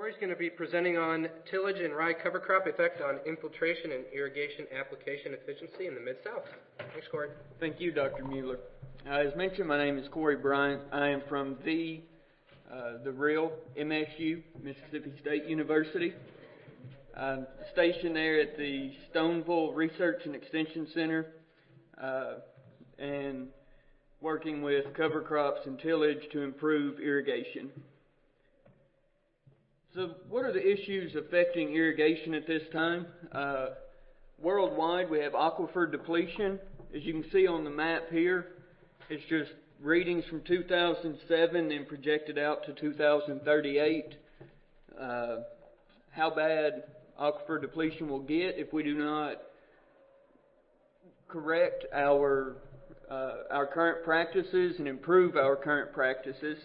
Corey's going to be presenting on tillage and rye cover crop effect on infiltration and irrigation application efficiency in the Mid-South. Thanks, Corey. Thank you, Dr. Mueller. As mentioned, my name is Corey Bryant. I am from the real MSU, Mississippi State University. I'm stationed there at the Stoneville Research and Extension Center and working with cover crops and tillage to improve irrigation. So what are the issues affecting irrigation at this time? Worldwide, we have aquifer depletion. As you can see on the map here, it's just readings from 2007 and projected out to 2038. How bad aquifer depletion will get if we do not correct our current practices and improve our current practices.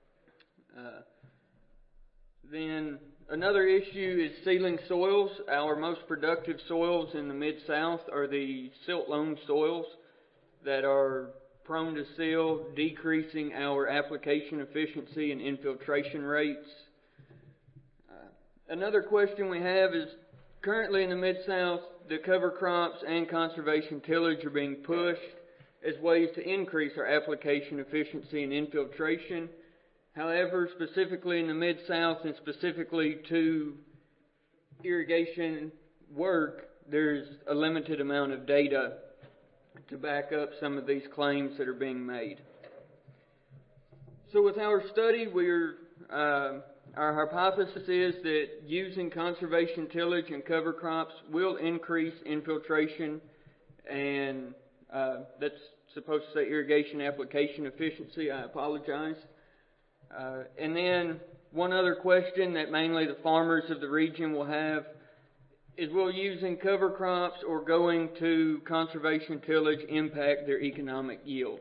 Then another issue is sealing soils. Our most productive soils in the Mid-South are the silt-loam soils that are prone to seal, decreasing our application efficiency and infiltration rates. Another question we have is, currently in the Mid-South, the cover crops and conservation tillage are being pushed as ways to increase our application efficiency and infiltration. However, specifically in the Mid-South and specifically to irrigation work, there's a limited amount of data to back up some of these claims that are being made. So with our study, our hypothesis is that using conservation tillage and cover crops will increase infiltration, and that's supposed to say irrigation application efficiency. I apologize. And then one other question that mainly the farmers of the region will have is, will using cover crops or going to conservation tillage impact their economic yield?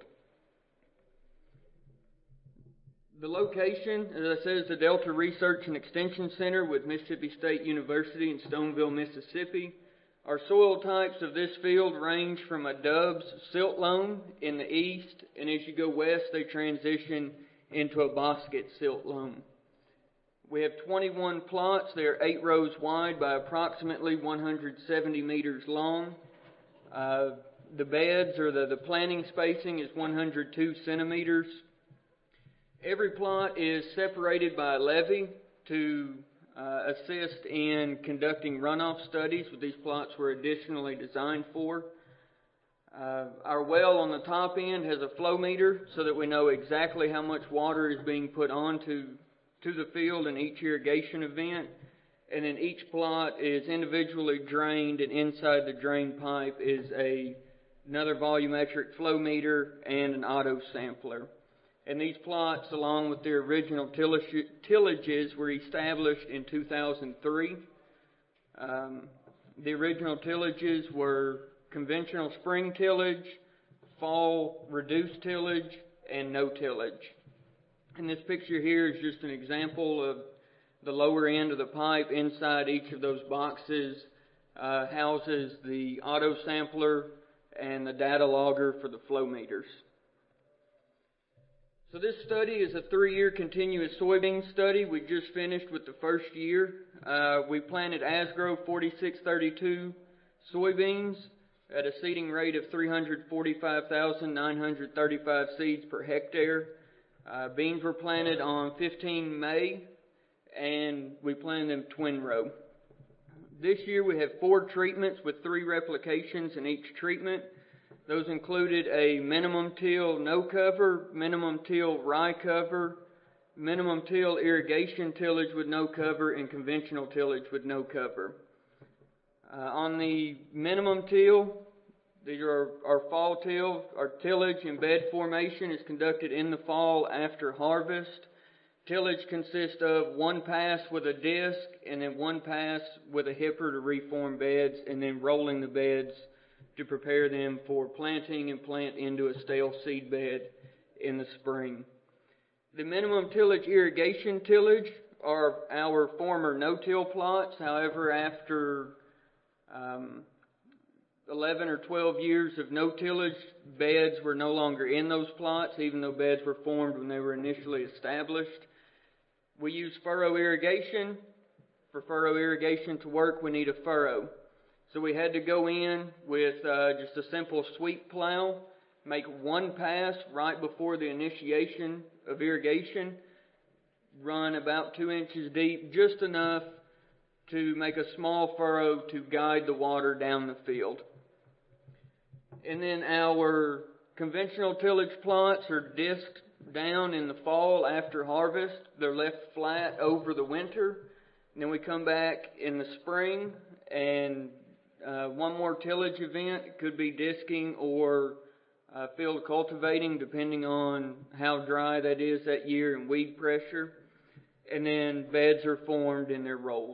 The location, as I said, is the Delta Research and Extension Center with Mississippi State University in Stoneville, Mississippi. Our soil types of this field range from a Dubs silt loam in the east, and as you go west, they transition into a Bosket silt loam. We have 21 plots. They are 8 rows wide by approximately 170 meters long. The beds, or the planting spacing, is 102 centimeters. Every plot is separated by a levee to assist in conducting runoff studies, what these plots were additionally designed for. Our well on the top end has a flow meter so that we know exactly how much water is being put onto the field in each irrigation event. And then each plot is individually drained, and inside the drain pipe is another volumetric flow meter and an auto sampler. And these plots, along with their original tillages, were established in 2003. The original tillages were conventional spring tillage, fall reduced tillage, and no tillage. And this picture here is just an example of the lower end of the pipe. Inside each of those boxes houses the auto sampler and the data logger for the flow meters. So this study is a 3-year continuous soybean study. We just finished with the first year. We planted Asgrow 4632 soybeans at a seeding rate of 345,935 seeds per hectare. Beans were planted on 15 May, and we planted them twin row. This year we have 4 treatments with 3 replications in each treatment. Those included a minimum till no cover, minimum till rye cover, minimum till irrigation tillage with no cover, and conventional tillage with no cover. On the minimum till, these are our fall till. Our tillage and bed formation is conducted in the fall after harvest. Tillage consists of 1 pass with a disc and then 1 pass with a hipper to reform beds, and then rolling the beds to prepare them for planting and plant into a stale seed bed in the spring. The minimum tillage irrigation tillage are our former no-till plots. However, after 11 or 12 years of no tillage, beds were no longer in those plots, even though beds were formed when they were initially established. We use furrow irrigation, for furrow irrigation to work, we need a furrow. So we had to go in with just a simple sweep plow, make one pass right before the initiation of irrigation, run about 2 inches deep, just enough to make a small furrow to guide the water down the field. And then our conventional tillage plots are disked down in the fall after harvest. They're left flat over the winter. And then we come back in the spring and one more tillage event. It could be disking or field cultivating, depending on how dry that is that year and weed pressure. And then beds are formed and they're rolled.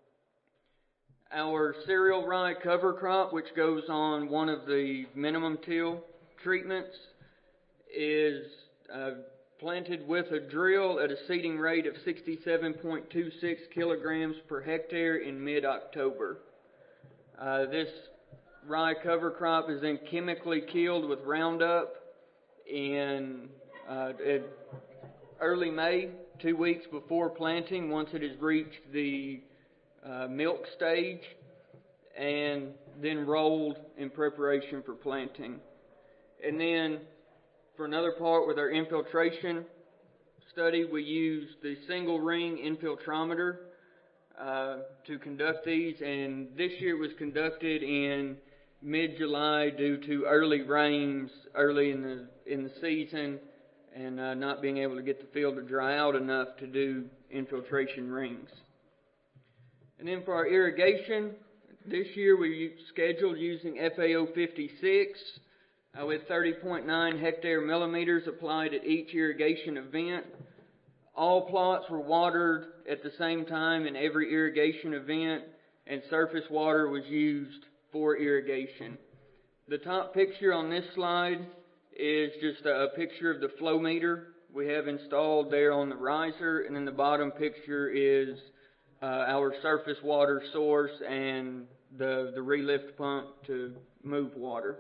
Our cereal rye cover crop, which goes on one of the minimum till treatments, is planted with a drill at a seeding rate of 67.26 kilograms per hectare in mid-October. This rye cover crop is then chemically killed with Roundup in early May, 2 weeks before planting, once it has reached the milk stage, and then rolled in preparation for planting. And then for another part with our infiltration study, we used the single ring infiltrometer to conduct these, and this year was conducted in mid-July due to early rains early in the season and not being able to get the field to dry out enough to do infiltration rings. And then for our irrigation, this year we scheduled using FAO 56 with 30.9 hectare millimeters applied at each irrigation event. All plots were watered at the same time in every irrigation event, and surface water was used for irrigation. The top picture on this slide is just a picture of the flow meter we have installed there on the riser, and then the bottom picture is our surface water source and the relift pump to move water.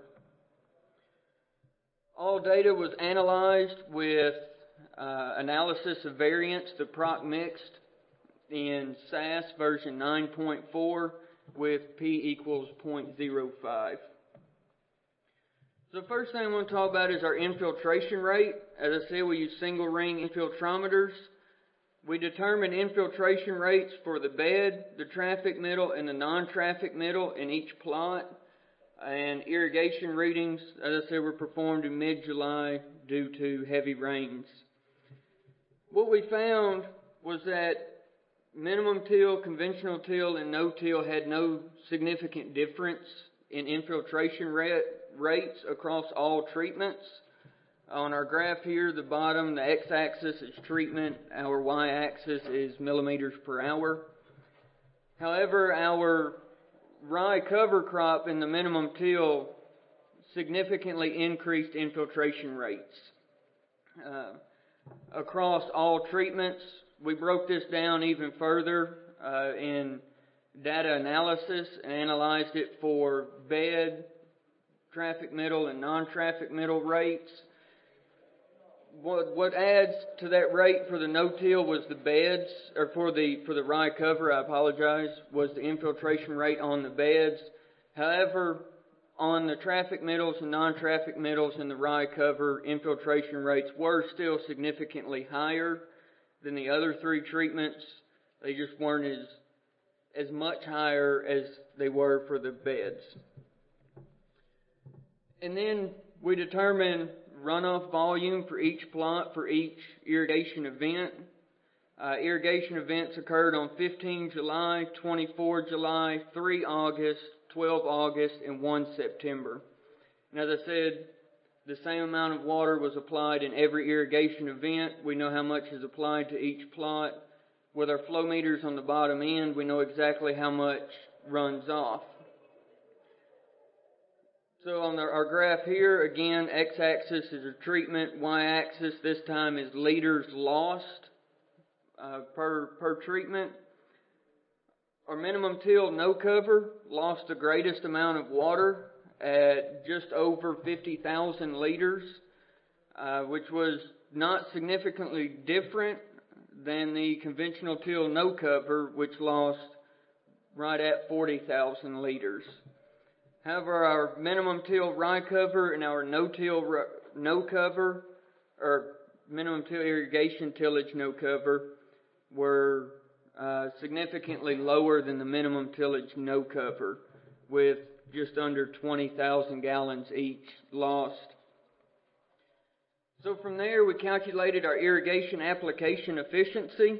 All data was analyzed with analysis of variance, the PROC mixed in SAS version 9.4 with P equals 0.05. So the first thing I want to talk about is our infiltration rate. As I said, we use single ring infiltrometers. We determine infiltration rates for the bed, the traffic middle, and the non-traffic middle in each plot. And irrigation readings, as I said, were performed in mid-July due to heavy rains. What we found was that minimum till, conventional till, and no-till had no significant difference in infiltration rates across all treatments. On our graph here, the bottom, the x-axis is treatment, our y-axis is millimeters per hour. However, our rye cover crop in the minimum till significantly increased infiltration rates. Across all treatments, we broke this down even further in data analysis and analyzed it for bed, traffic middle, and non-traffic middle rates. What adds to that rate for the no-till was the beds, or for the rye cover, was the infiltration rate on the beds. However, on the traffic middles and non-traffic middles in the rye cover, infiltration rates were still significantly higher than the other three treatments. They just weren't as much higher as they were for the beds. And then we determined runoff volume for each plot for each irrigation event. Irrigation events occurred on 15 July, 24 July, 3 August, 12 August, and 1 September. And as I said, the same amount of water was applied in every irrigation event. We know how much is applied to each plot. With our flow meters on the bottom end, we know exactly how much runs off. So on our graph here, again, x-axis is a treatment, y-axis this time is liters lost per treatment. Our minimum till no cover lost the greatest amount of water at just over 50,000 liters, which was not significantly different than the conventional till no cover, which lost right at 40,000 liters. However, our minimum till rye cover and our no-till no cover, or minimum till irrigation tillage no cover, were significantly lower than the minimum tillage no cover, with just under 20,000 gallons each lost. So from there, we calculated our irrigation application efficiency.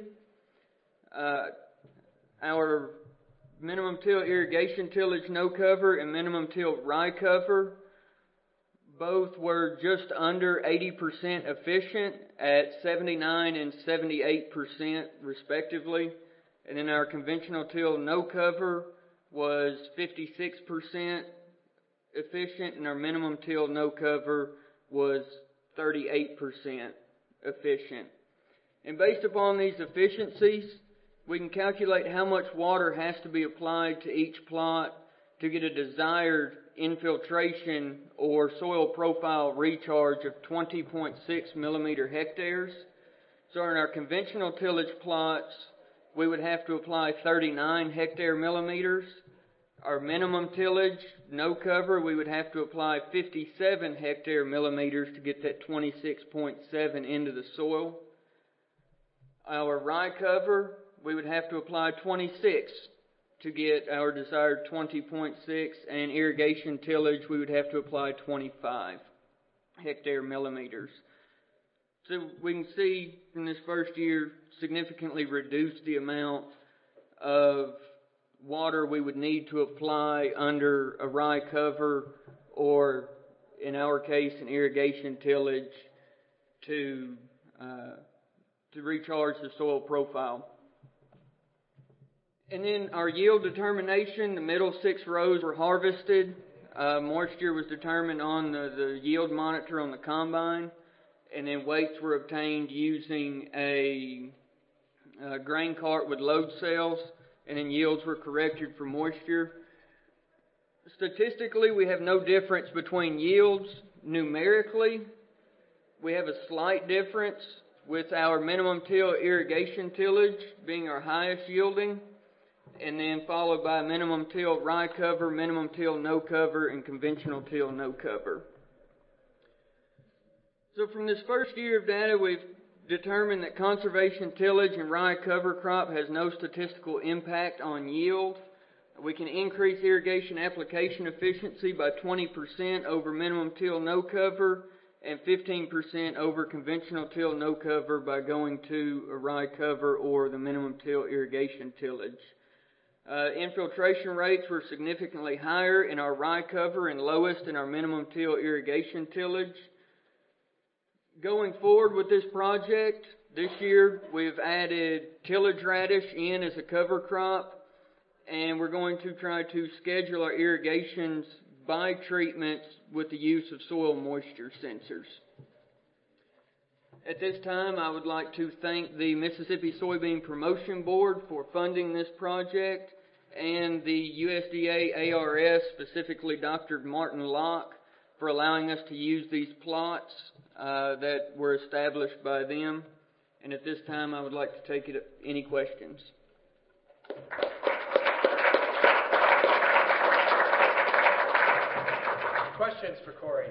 Our minimum till irrigation tillage no cover and minimum till rye cover both were just under 80% efficient at 79 and 78% respectively. And then our conventional till no cover was 56% efficient, and our minimum till no cover was 38% efficient. And based upon these efficiencies, we can calculate how much water has to be applied to each plot to get a desired infiltration or soil profile recharge of 20.6 millimeter hectares. So in our conventional tillage plots, we would have to apply 39 hectare millimeters. Our minimum tillage, no cover, we would have to apply 57 hectare millimeters to get that 26.7 into the soil. Our rye cover, we would have to apply 26 to get our desired 20.6, and irrigation tillage, we would have to apply 25 hectare millimeters. So we can see from this first year, significantly reduce the amount of water we would need to apply under a rye cover, or in our case, an irrigation tillage to recharge the soil profile. And then our yield determination, the middle 6 rows were harvested. Moisture was determined on the yield monitor on the combine, and then weights were obtained using a grain cart with load cells, and then yields were corrected for moisture. Statistically, we have no difference between yields. Numerically, we have a slight difference, with our minimum till irrigation tillage being our highest yielding, and then followed by minimum till rye cover, minimum till no cover, and conventional till no cover. So from this first year of data, we've determined that conservation tillage and rye cover crop has no statistical impact on yield. We can increase irrigation application efficiency by 20% over minimum till no cover, and 15% over conventional till no cover by going to a rye cover or the minimum till irrigation tillage. Infiltration rates were significantly higher in our rye cover and lowest in our minimum till irrigation tillage. Going forward with this project, this year we've added tillage radish in as a cover crop, and we're going to try to schedule our irrigations by treatments with the use of soil moisture sensors. At this time, I would like to thank the Mississippi Soybean Promotion Board for funding this project, and the USDA ARS, specifically Dr. Martin Locke, for allowing us to use these plots that were established by them. And at this time, I would like to take any questions. Questions for Corey?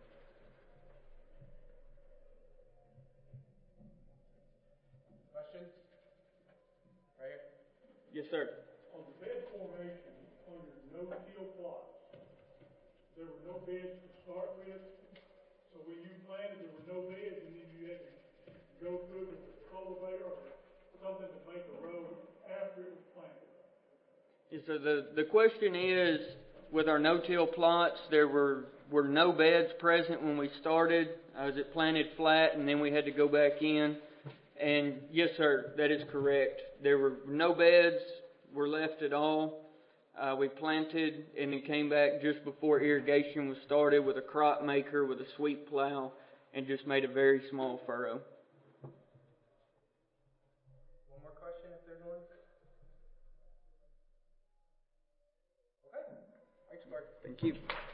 Questions? Right here. Yes, sir. On the bed formation under no-till plots, there were no beds to start with, so when you planted there were no beds, and then you had to go through with a cultivator or something to make a road after it was planted. Yeah, so the question is, with our no-till plots, there were no beds present when we started. Was it planted flat, and then we had to go back in? And yes, sir, that is correct. There were no beds were left at all. We planted and then came back just before irrigation was started with a crop maker with a sweep plow and just made a very small furrow. One more question if there's one. Okay. Thanks, Mark. Thank you.